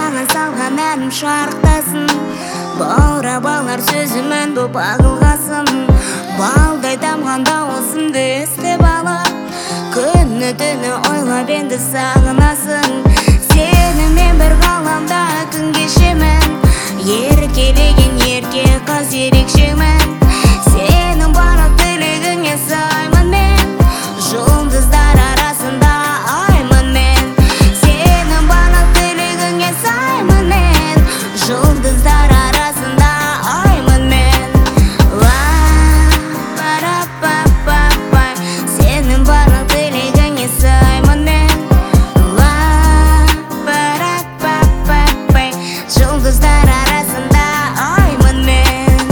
саған салған әнім шарықтасын. Баурап алар сөзімен боп ағылғасын. Балдай тамған дауысымды естіп алып, күні түні ойлап енді сағынасың. Сенімен бір ғаламда күн кешемін, еркелеген ерке қыз ерекшемін. Сенің барлық тілегіңе саймын мен, жұлдыздар арасында аймын мен. Сенің барлық тілегіңе саймын мен, жұлдыздар арасында аймын мен. Ла-па-ра-па-па-пай, сенің барлық тілегіңе саймын мен. Ла-па-ра-па-па-пай, жұлдыздар арасында аймын мен.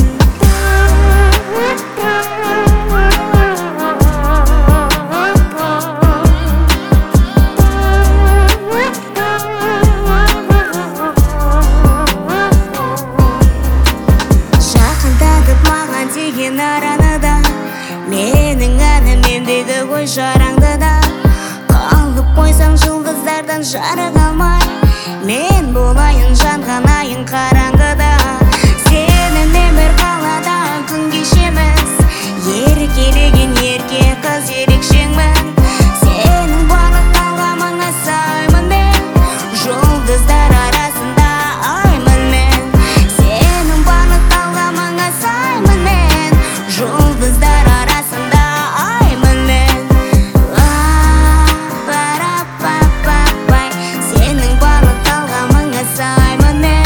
Жақындатып маған тиген араны да, менің әнім ендігі ғой жараңды да. Қалып қойсаң жұлдыздардан жарық алмай, мен болайын жанған айың қараңғыда. Сенімен бір қалада күн кешеміз, еркелеген ерке қыз ерекшеңмін. Сенің барлық талғамыңа саймын мен, жұлдыздар арасында аймын мен. Сенің барлық талғамыңа саймын мен, жұлдыздар арасында аймын мен. Ла-па-ра-па-па-пай, сенің барлық талғамыңа саймын мен.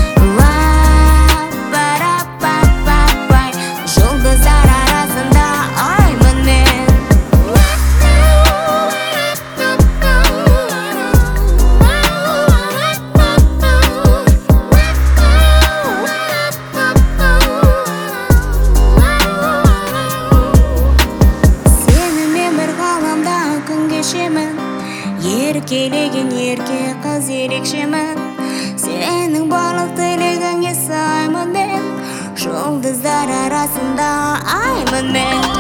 Ла-па-ра-па-па-пай, жұлдыздар арасында аймын мен. Сенімен бір ғаламда күн кешемін, еркелеген ерке қыз ерекшемін. Сенің барлық тілегіңе саймын мен, жұлдыздар арасында аймын мен.